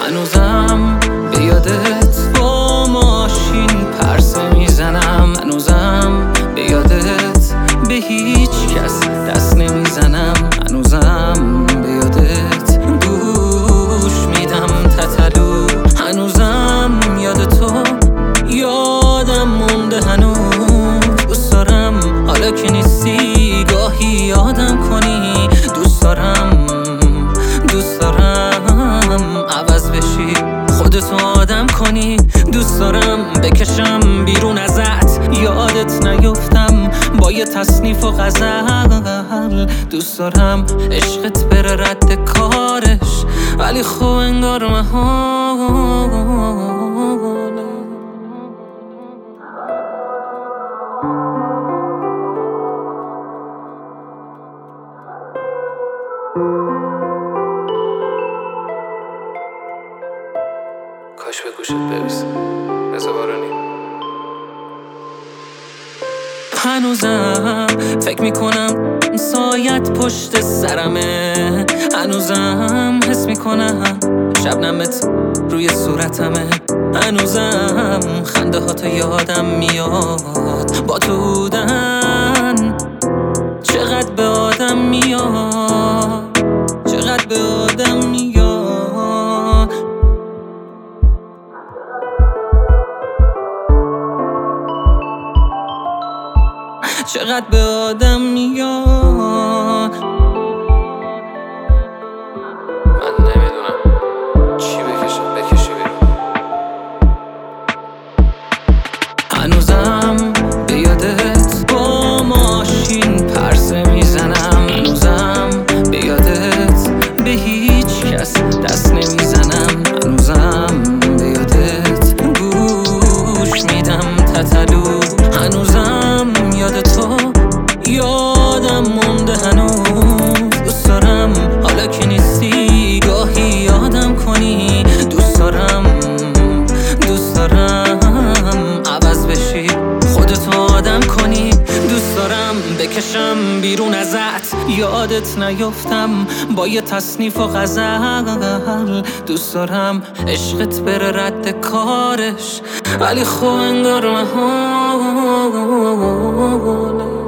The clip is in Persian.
هنوزم به یادت با ماشین پرسه میزنم، هنوزم به یادت به هیچ کس دست نمیزنم، هنوزم به یادت گوش میدم تتلو، هنوزم یاد تو یادم مونده، هنوز دوست دارم حالا که نیستی گاهی یادم کنی، دوست دارم عوض بشی خودتو آدم کنی، دوست دارم بکشم بیرون ازت یادت نیفتم با یه تصنیف و غزل، دوست دارم عشقت بره رد کارش ولی خب انگار محاله. کاش به گوشت برسه رضا بارانی. هنوزم فکر میکنم سایت پشت سرمه، هنوزم حس میکنم شبنمت روی صورتمه، هنوزم خنده هاتو یادم میاد با تو بودن چقدر به آدم میاد، چقدر به آدم میاد، چقدر به آدم میاد. من نمیدونم چی بکشی بیرون. هنوزم به یادت با ماشین پرسه میزنم، هنوزم به یادت به هیچ کس دست نمیزنم، هنوزم به یادت گوش میدم تتلو، هنوزم یاد تو یادم مونده، هنوز دوست دارم حالا که نیستی گاهی یادم کنی، دوست دارم عوض بشی خودتو آدم کنی، دوست دارم بکشم بیرون ازت یادت نیفتم با یه تصنیف و غزل، دوست دارم عشقت بره رد کارش ولی خب انگار محاله.